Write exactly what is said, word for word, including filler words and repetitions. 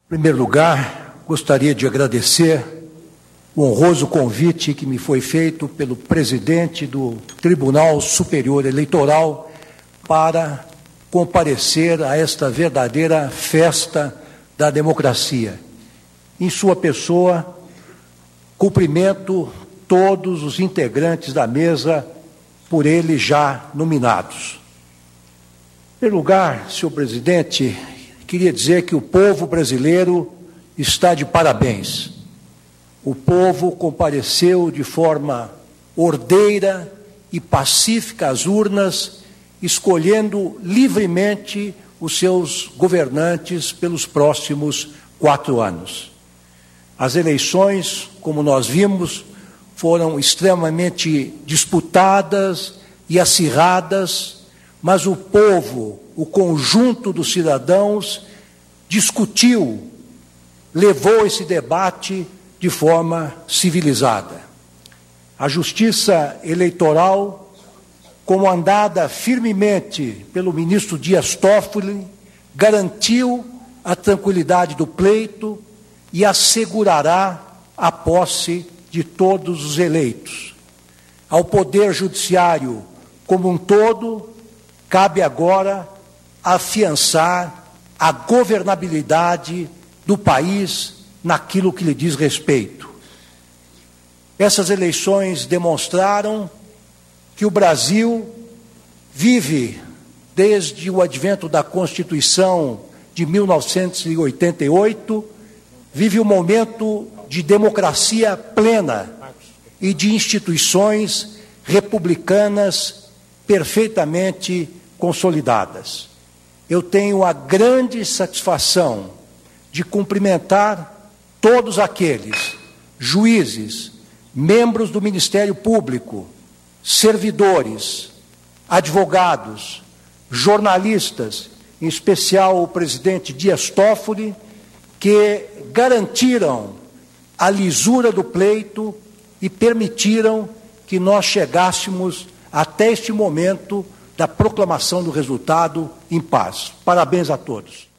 Em primeiro lugar, gostaria de agradecer o honroso convite que me foi feito pelo presidente do Tribunal Superior Eleitoral para comparecer a esta verdadeira festa da democracia. Em sua pessoa, cumprimento todos os integrantes da mesa por ele já nominados. Em primeiro lugar, senhor presidente, queria dizer que o povo brasileiro está de parabéns. O povo compareceu de forma ordeira e pacífica às urnas, escolhendo livremente os seus governantes pelos próximos quatro anos. As eleições, como nós vimos, foram extremamente disputadas e acirradas, mas o povo, o conjunto dos cidadãos, discutiu, levou esse debate de forma civilizada. A Justiça Eleitoral, comandada firmemente pelo ministro Dias Toffoli, garantiu a tranquilidade do pleito e assegurará a posse de todos os eleitos. Ao Poder Judiciário como um todo, cabe agora afiançar a governabilidade do país naquilo que lhe diz respeito. Essas eleições demonstraram que o Brasil vive, desde o advento da Constituição de mil novecentos e oitenta e oito, vive um momento de democracia plena e de instituições republicanas perfeitamente consolidadas. Eu tenho a grande satisfação de cumprimentar todos aqueles juízes, membros do Ministério Público, servidores, advogados, jornalistas, em especial o presidente Dias Toffoli, que garantiram a lisura do pleito e permitiram que nós chegássemos até este momento da proclamação do resultado em paz. Parabéns a todos.